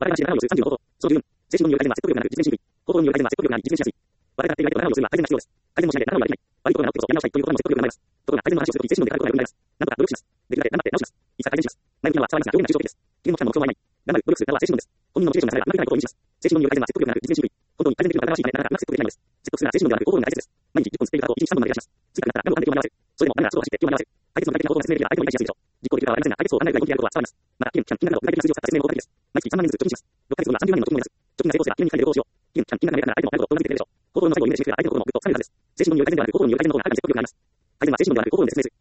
我々が知る7を有する35法。その10、精神のによる改善は説得力がなく実現しにくい。行動による改善は説得力があり実現しやすい。我々がやっている7をするは改善が必要です。改善もしないで7をやりたい。悪いことが起きることをやり直したいということも説得力が生まれます。ところが改善の話をするとき精神ので変わることがよくなります。なんとか努力します。できるだけ頑張って直します。いつか改善します。前向きなのは伝わりますが表現が抽象的です。次の期間の目標はない。頑張る、努力するなどは精神論です。本人のモチベーションが下がればあまりないことを意味します。精神のによる改善は説得力がなく実現しにくい。本当に改善できるのが新しいため、なかなかうまく説得できないのです。説得するなら精神論ではなく行動論が大切です。毎日10分吸っている方を1日3分まで減らします。次からなったら何度も何で気を紛らわせる。それでも何が外を走って気を紛らわせる。解決の具体的な方法が説明できれば相手も理解しやすいでしょう。実行できるかはありませんが、解決を考えるぐらい本気でやることは伝わります。また、金など具体的な数字を使った説明も効果的です。毎月3万人ずつ貯金します。6ヶ月後には30万人の貯金を目指す。貯金が成功すれば、金に回で旅行をしよう。金が見えたなら相手も早くと同じできるでしょう。行動の最後をイメージしてくれば相手の心もぐっと掴めるはずです。精神論による改善ではなく行動論による改善の方がはるかに説得力があります。改善は精神論ではなく行動論で説明する。